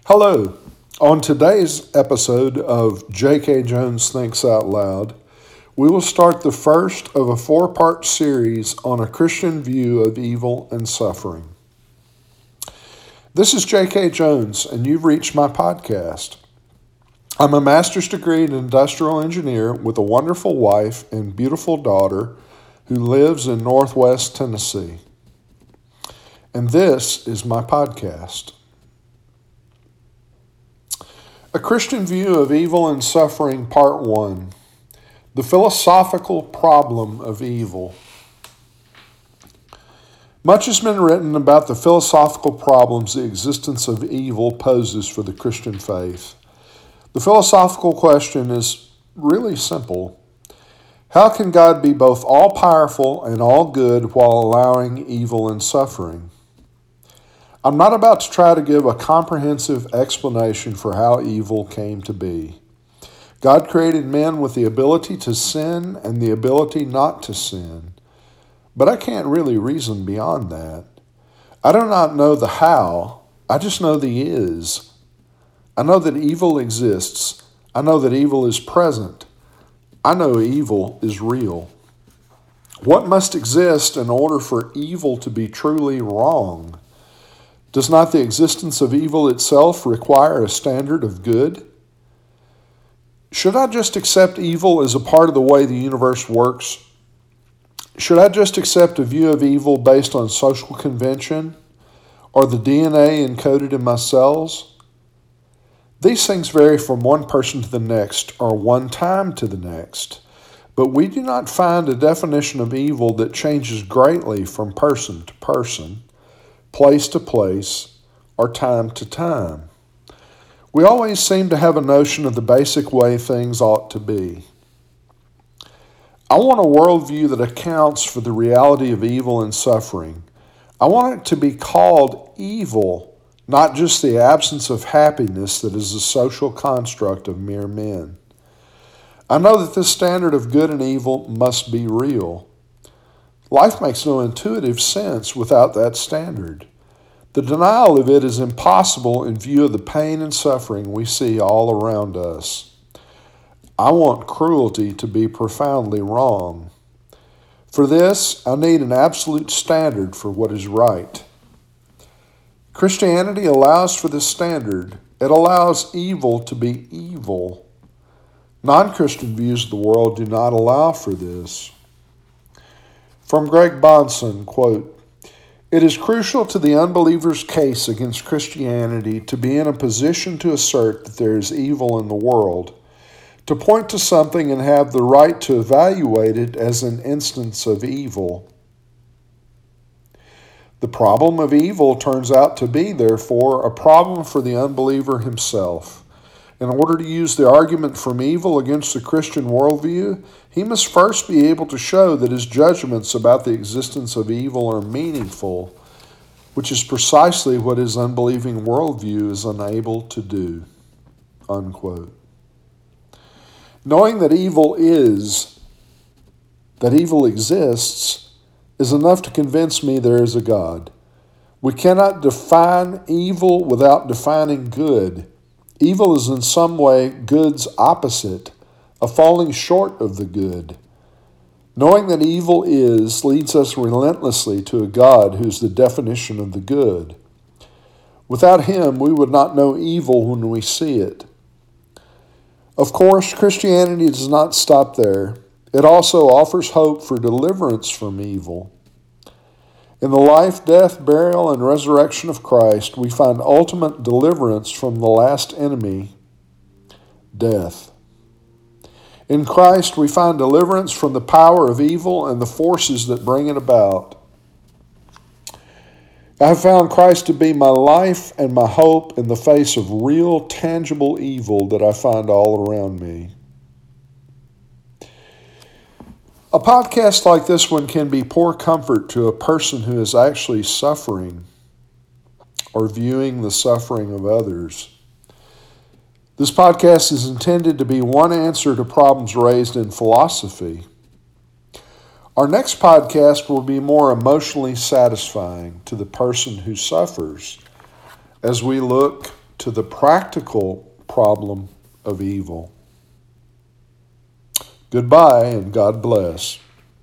Hello. On today's episode of J.K. Jones Thinks Out Loud, we will start the first of a four-part series on a Christian view of evil and suffering. This is J.K. Jones, and you've reached my podcast. I'm a master's degree in industrial engineer with a wonderful wife and beautiful daughter who lives in Northwest Tennessee. And this is my podcast. A Christian View of Evil and Suffering, Part 1. The Philosophical Problem of Evil. Much has been written about the philosophical problems the existence of evil poses for the Christian faith. The philosophical question is really simple. How can God be both all-powerful and all-good while allowing evil and suffering? I'm not about to try to give a comprehensive explanation for how evil came to be. God created men with the ability to sin and the ability not to sin. But I can't really reason beyond that. I do not know the how, I just know the is. I know that evil exists. I know that evil is present. I know evil is real. What must exist in order for evil to be truly wrong? Does not the existence of evil itself require a standard of good? Should I just accept evil as a part of the way the universe works? Should I just accept a view of evil based on social convention or the DNA encoded in my cells? These things vary from one person to the next or one time to the next, but we do not find a definition of evil that changes greatly from person to person, place to place, or time to time. We always seem to have a notion of the basic way things ought to be. I want a worldview that accounts for the reality of evil and suffering. I want it to be called evil, not just the absence of happiness that is a social construct of mere men. I know that this standard of good and evil must be real. Life makes no intuitive sense without that standard. The denial of it is impossible in view of the pain and suffering we see all around us. I want cruelty to be profoundly wrong. For this, I need an absolute standard for what is right. Christianity allows for this standard. It allows evil to be evil. Non-Christian views of the world do not allow for this. From Greg Bahnsen, quote, "It is crucial to the unbeliever's case against Christianity to be in a position to assert that there is evil in the world, to point to something and have the right to evaluate it as an instance of evil. The problem of evil turns out to be, therefore, a problem for the unbeliever himself. In order to use the argument from evil against the Christian worldview, he must first be able to show that his judgments about the existence of evil are meaningful, which is precisely what his unbelieving worldview is unable to do." Unquote. Knowing that evil exists, is enough to convince me there is a God. We cannot define evil without defining good. Evil is in some way good's opposite, a falling short of the good. Knowing that evil leads us relentlessly to a God who is the definition of the good. Without him, we would not know evil when we see it. Of course, Christianity does not stop there. It also offers hope for deliverance from evil. In the life, death, burial, and resurrection of Christ, we find ultimate deliverance from the last enemy, death. In Christ, we find deliverance from the power of evil and the forces that bring it about. I have found Christ to be my life and my hope in the face of real, tangible evil that I find all around me. A podcast like this one can be poor comfort to a person who is actually suffering or viewing the suffering of others. This podcast is intended to be one answer to problems raised in philosophy. Our next podcast will be more emotionally satisfying to the person who suffers as we look to the practical problem of evil. Goodbye and God bless.